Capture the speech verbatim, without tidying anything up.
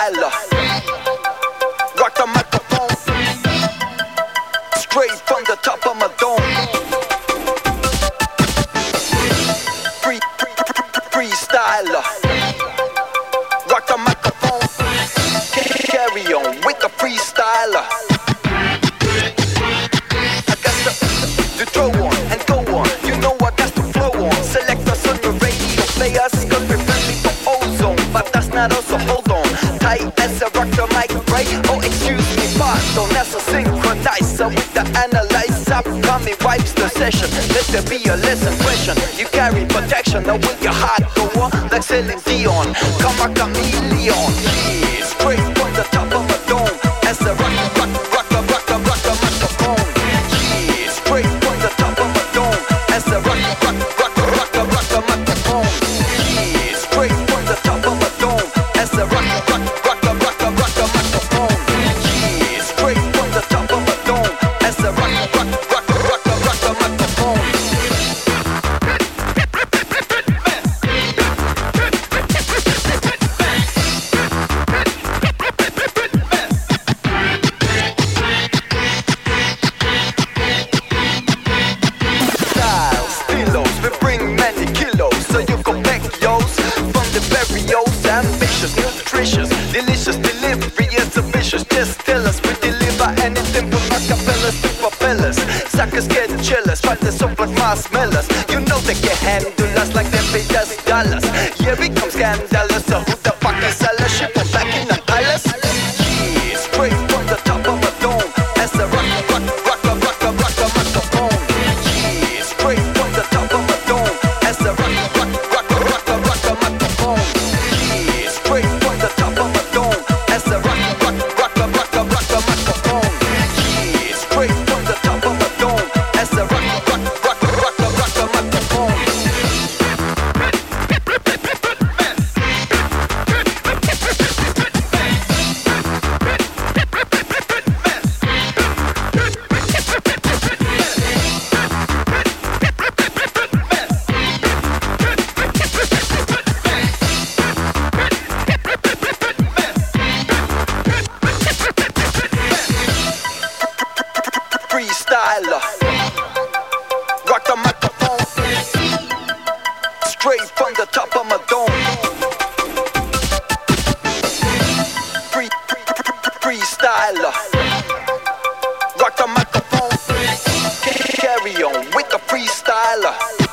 freestyler. Rock the microphone straight from the top of my dome. Free, free, free, freestyler. Rock the microphone. Carry on with the freestyler. I got to, to throw on and go on. You know I got to flow on. Select us on your radio players, cause we're friendly for ozone. But that's not also, hold on. Tight as a rock the mic, right? Oh, excuse me, pardon. That's a synchronizer with the analyzer. Upcoming wipes the session. Let there be a lesson question. You carry protection, now will your heart go on? Like Celine Dion, come a chameleon. Yeah, straight from the top of a dome. As a rock, rock, rock, rock, rock, rock the microphone. Yeah, straight from the top of a dome. As a rock, rock, rock, rock, rock, rock the microphone. Yeah, straight from the top of a dome. As a rock, rock, rock, rock, rock, rock the microphone. Yeah, straight from the top of a dome. As a rock, rock, rock, rock, rock, rock the microphone. Nutritious, delicious delivery is ambitious. Just tell us we deliver anything from acapellas to propellers. Suckers get jealous, but they're so like marshmallows. You know they can handle us like they paid us dollars. Here we come scandalous, so who the fuck is Allah? Ship them back in the palace. Yeah, straight from the top of a dome. As a rock, rock, rock, rock, rock, rock, rock the microphone. Yeah, straight from the top of a dome. As a rock, rock, rock, rock, rock, rock the microphone. Yeah, straight from the top of a dome. As a rock, rock, rock, rock, rock, rock the microphone. Yeah, straight from the top of a dome. As a rock, rock, rock, rock, rock, rock the microphone. Freestyler, rock the microphone straight from the top of my dome. Free, free, free, freestyler, rock the microphone. Carry on with the freestyler.